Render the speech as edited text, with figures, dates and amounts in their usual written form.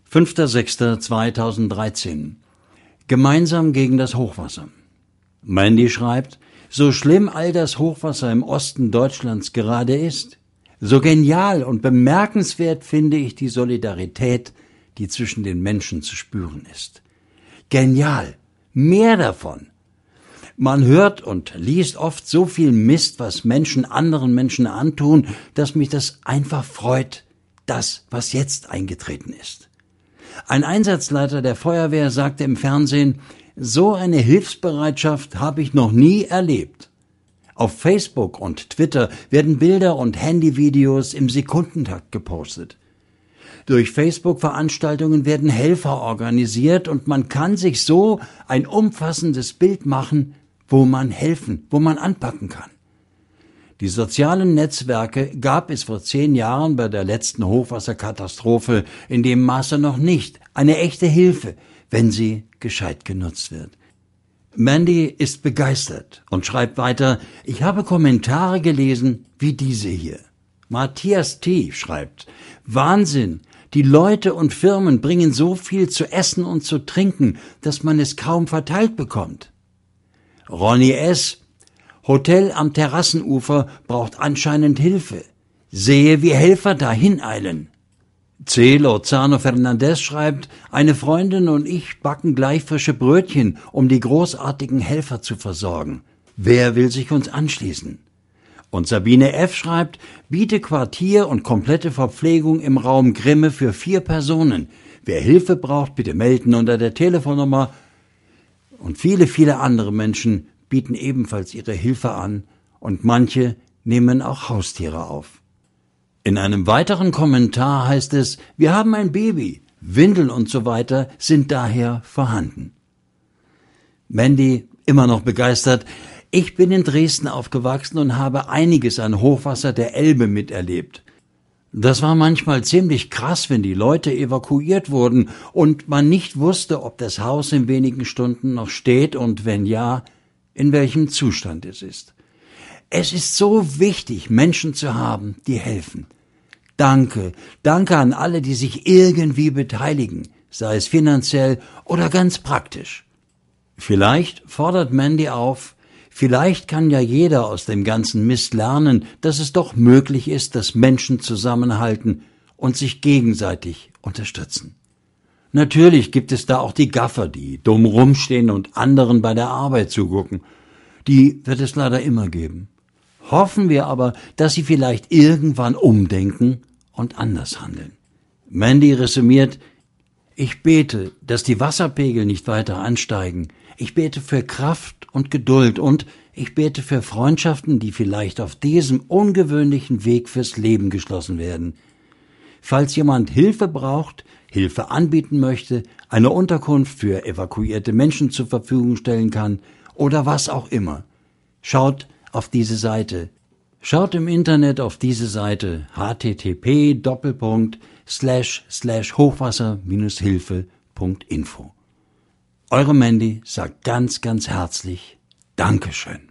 5.6.2013. Gemeinsam gegen das Hochwasser. Mandy schreibt, so schlimm all das Hochwasser im Osten Deutschlands gerade ist, so genial und bemerkenswert finde ich die Solidarität, die zwischen den Menschen zu spüren ist. Genial, mehr davon. Man hört und liest oft so viel Mist, was Menschen anderen Menschen antun, dass mich das einfach freut, das, was jetzt eingetreten ist. Ein Einsatzleiter der Feuerwehr sagte im Fernsehen, so eine Hilfsbereitschaft habe ich noch nie erlebt. Auf Facebook und Twitter werden Bilder und Handyvideos im Sekundentakt gepostet. Durch Facebook-Veranstaltungen werden Helfer organisiert und man kann sich so ein umfassendes Bild machen, wo man helfen, wo man anpacken kann. Die sozialen Netzwerke gab es vor 10 Jahren bei der letzten Hochwasserkatastrophe in dem Maße noch nicht. Eine echte Hilfe, wenn sie gescheit genutzt wird. Mandy ist begeistert und schreibt weiter, ich habe Kommentare gelesen wie diese hier. Matthias T. schreibt, Wahnsinn, die Leute und Firmen bringen so viel zu essen und zu trinken, dass man es kaum verteilt bekommt. Ronny S., Hotel am Terrassenufer braucht anscheinend Hilfe. Sehe, wie Helfer dahin eilen. C. Lozano Fernandez schreibt, eine Freundin und ich backen gleich frische Brötchen, um die großartigen Helfer zu versorgen. Wer will sich uns anschließen? Und Sabine F. schreibt, biete Quartier und komplette Verpflegung im Raum Grimme für 4 Personen. Wer Hilfe braucht, bitte melden unter der Telefonnummer. Und viele, viele andere Menschen bieten ebenfalls ihre Hilfe an und manche nehmen auch Haustiere auf. In einem weiteren Kommentar heißt es, wir haben ein Baby, Windeln und so weiter sind daher vorhanden. Mandy, immer noch begeistert, ich bin in Dresden aufgewachsen und habe einiges an Hochwasser der Elbe miterlebt. Das war manchmal ziemlich krass, wenn die Leute evakuiert wurden und man nicht wusste, ob das Haus in wenigen Stunden noch steht und wenn ja, in welchem Zustand es ist. Es ist so wichtig, Menschen zu haben, die helfen. Danke an alle, die sich irgendwie beteiligen, sei es finanziell oder ganz praktisch. Vielleicht fordert Mandy auf, vielleicht kann ja jeder aus dem ganzen Mist lernen, dass es doch möglich ist, dass Menschen zusammenhalten und sich gegenseitig unterstützen. Natürlich gibt es da auch die Gaffer, die dumm rumstehen und anderen bei der Arbeit zugucken. Die wird es leider immer geben. Hoffen wir aber, dass sie vielleicht irgendwann umdenken und anders handeln. Mandy resümiert, ich bete, dass die Wasserpegel nicht weiter ansteigen. Ich bete für Kraft und Geduld und ich bete für Freundschaften, die vielleicht auf diesem ungewöhnlichen Weg fürs Leben geschlossen werden. Falls jemand Hilfe braucht, Hilfe anbieten möchte, eine Unterkunft für evakuierte Menschen zur Verfügung stellen kann oder was auch immer. Schaut auf diese Seite. Schaut im Internet auf diese Seite http://hochwasser-hilfe.info. Eure Mandy sagt ganz, ganz herzlich Dankeschön.